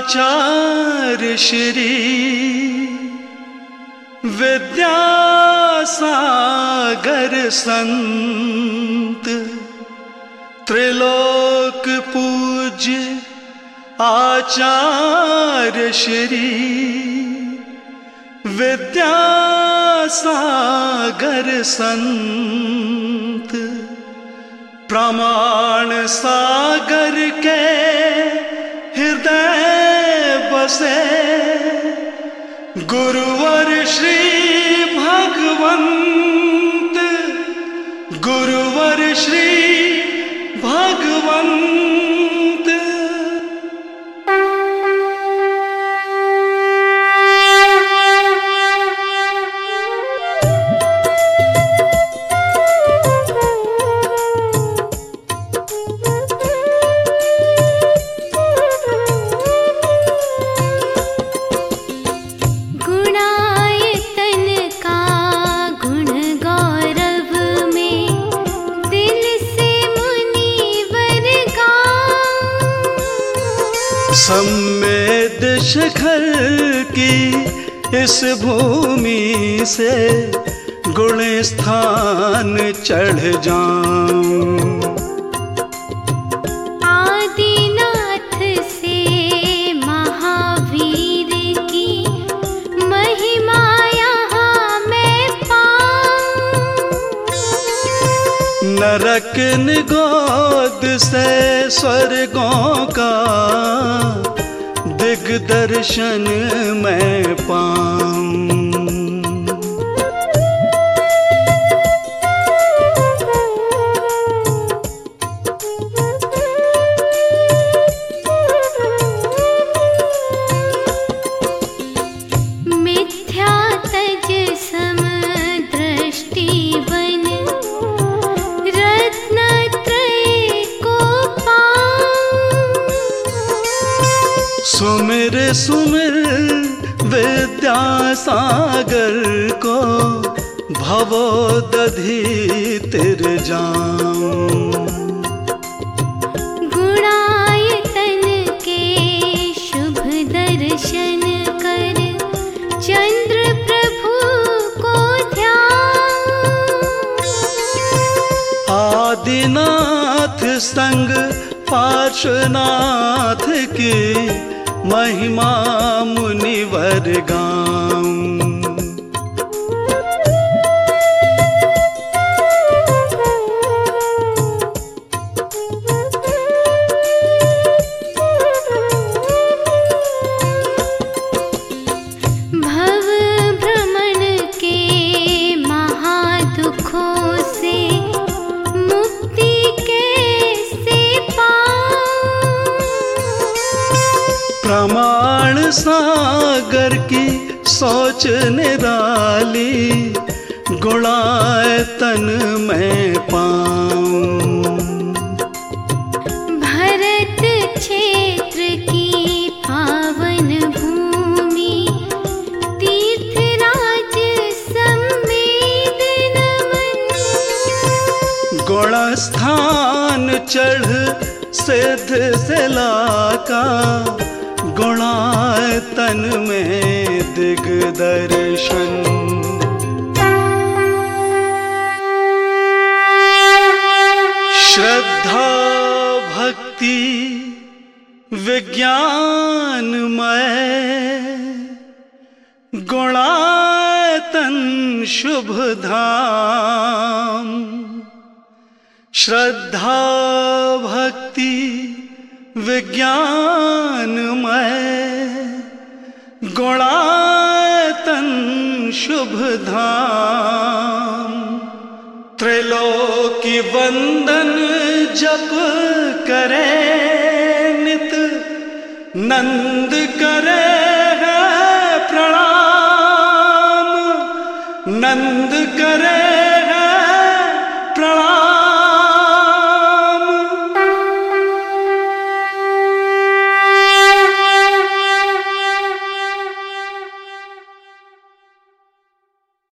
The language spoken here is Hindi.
आचार्य श्री विद्यासागर संत त्रिलोक पूज्य आचार्य श्री विद्यासागर संत प्रमाण सागर के हृदय बसे गुरुवर श्री भगवंत, गुरुवर श्री भगवंत। सम्मेद शिखर की इस भूमि से गुण स्थान चढ़ जाऊं, आदिनाथ से महावीर की महिमा यहाँ मैं पाऊं। नरक निगोद से स्वर्गों का दिग्दर्शन मैं पाऊं। मिथ्या तज सम दृष्टि बन रत्नत्रय को पाऊं। सुमिर सुमिर विद्यासागर को भवोदधि तिर जाऊं। गुणायतन के शुभ दर्शन कर चंद्र प्रभु को ध्याऊं। आदिनाथ संग पार्श्वनाथ की महिमा मुनिवर गाऊं। भव भ्रमण के महादुखों से मुक्ति कैसे पाऊं। प्रमाण सागर की सोच निराली गुणायतन में पाऊं। भरत क्षेत्र की पावन भूमि तीर्थराज सम्मेद नमन। गुण स्थान चढ़ सिद्ध सिला का गुणायतन में दिग्दर्शन। श्रद्धा भक्ति विज्ञानमय गुणायतन शुभ धाम। श्रद्धा भक्ति विज्ञानमय गुणायतन शुभ धाम। त्रिलोकी वंदन जप करे नित नंद करे है प्रणाम, नंद करे है प्रणाम।